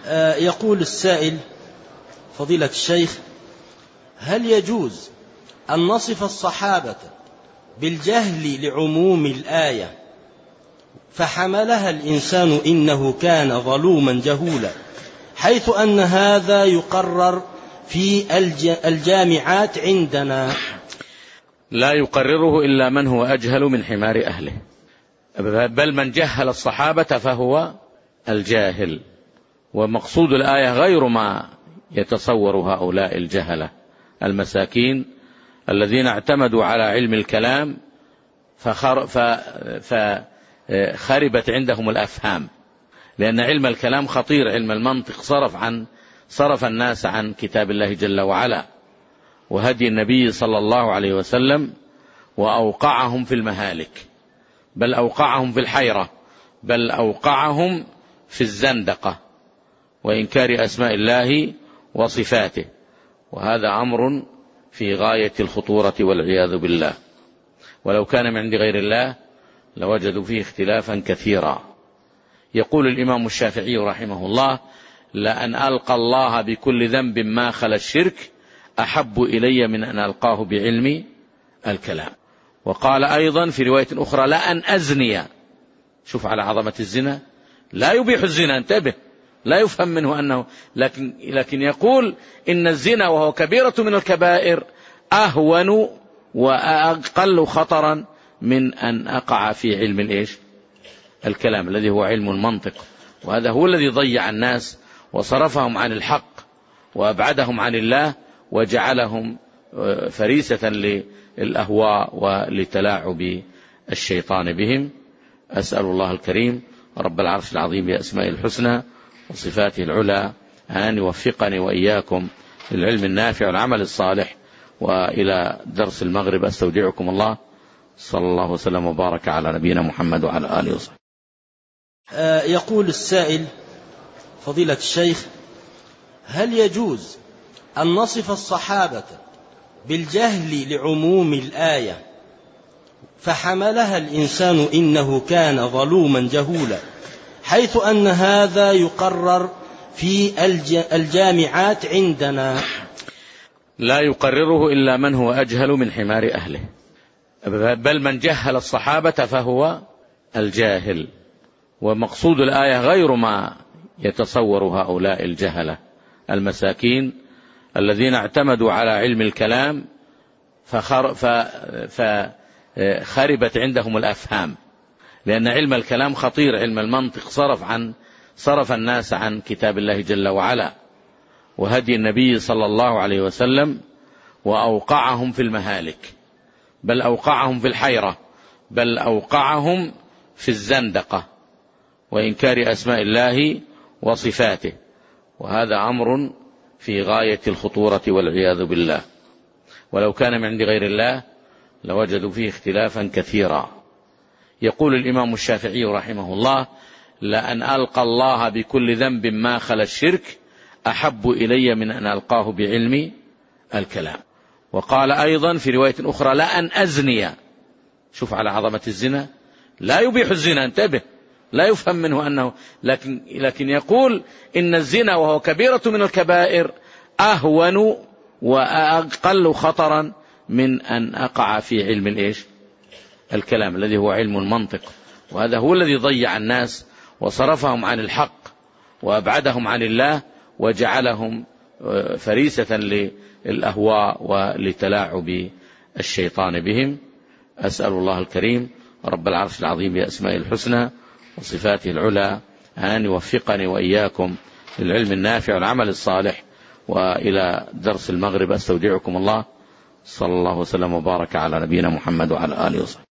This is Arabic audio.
يقول السائل: فضيلة الشيخ، هل يجوز أن نصف الصحابة بالجهل لعموم الآية فحملها الإنسان إنه كان ظلوما جهولا، حيث أن هذا يقرر في الجامعات عندنا؟ لا يقرره إلا من هو أجهل من حمار أهله، بل من جهل الصحابة فهو الجاهل، ومقصود الآية غير ما يتصور هؤلاء الجهلة المساكين الذين اعتمدوا على علم الكلام فخربت عندهم الأفهام، لأن علم الكلام خطير. علم المنطق صرف الناس عن كتاب الله جل وعلا وهدي النبي صلى الله عليه وسلم، وأوقعهم في المهالك، بل أوقعهم في الحيرة، بل أوقعهم في الزندقة وإنكار أسماء الله وصفاته، وهذا أمر في غاية الخطورة والعياذ بالله. ولو كان من عند غير الله لوجدوا فيه اختلافا كثيرا. يقول الإمام الشافعي رحمه الله: لأن ألقى الله بكل ذنب ما خلا الشرك أحب إلي من أن ألقاه بعلم الكلام. وقال أيضا في رواية أخرى: لأن أزني. شوف على عظمة الزنا، لا يبيح الزنا، انتبه، لا يفهم منه أنه، لكن يقول إن الزنا وهو كبيرة من الكبائر أهون وأقل خطرا من أن أقع في علم الكلام الذي هو علم المنطق. وهذا هو الذي ضيع الناس وصرفهم عن الحق وأبعدهم عن الله وجعلهم فريسة للأهواء ولتلاعب الشيطان بهم. أسأل الله الكريم رب العرش العظيم بأسمائه الحسنى وصفاته العلى أن يوفقني وإياكم للعلم النافع والعمل الصالح. وإلى درس المغرب أستودعكم الله، صلى الله وسلم وبارك على نبينا محمد وعلى آله وصحبه. يقول السائل: فضيلة الشيخ، هل يجوز أن نصف الصحابة بالجهل لعموم الآية فحملها الإنسان إنه كان ظلوما جهولا، حيث أن هذا يقرر في الجامعات عندنا؟ لا يقرره إلا من هو أجهل من حمار أهله، بل من جهل الصحابة فهو الجاهل، ومقصود الآية غير ما يتصور هؤلاء الجهلة المساكين الذين اعتمدوا على علم الكلام فخربت عندهم الأفهام، لأن علم الكلام خطير. علم المنطق صرف الناس عن كتاب الله جل وعلا وهدي النبي صلى الله عليه وسلم، وأوقعهم في المهالك، بل أوقعهم في الحيرة، بل أوقعهم في الزندقة وإنكار أسماء الله وصفاته، وهذا أمر في غاية الخطورة والعياذ بالله. ولو كان من عند غير الله لوجدوا فيه اختلافا كثيرا. يقول الإمام الشافعي رحمه الله: لأن ألقى الله بكل ذنب ما خلا الشرك أحب إلي من أن ألقاه بعلم الكلام. وقال أيضا في رواية أخرى: لأن أزني. شوف على عظمة الزنا، لا يبيح الزنا، انتبه، لا يفهم منه أنه، لكن يقول إن الزنا وهو كبيرة من الكبائر أهون وأقل خطرا من أن أقع في علم الكلام الذي هو علم المنطق. وهذا هو الذي ضيع الناس وصرفهم عن الحق وأبعدهم عن الله وجعلهم فريسة للأهواء ولتلاعب الشيطان بهم. أسأل الله الكريم رب العرش العظيم بأسمائه الحسنى وصفاته العلى أن يوفقني وإياكم للعلم النافع والعمل الصالح. وإلى درس المغرب أستودعكم الله، صلى الله وسلم وبارك على نبينا محمد وعلى آله وصحبه.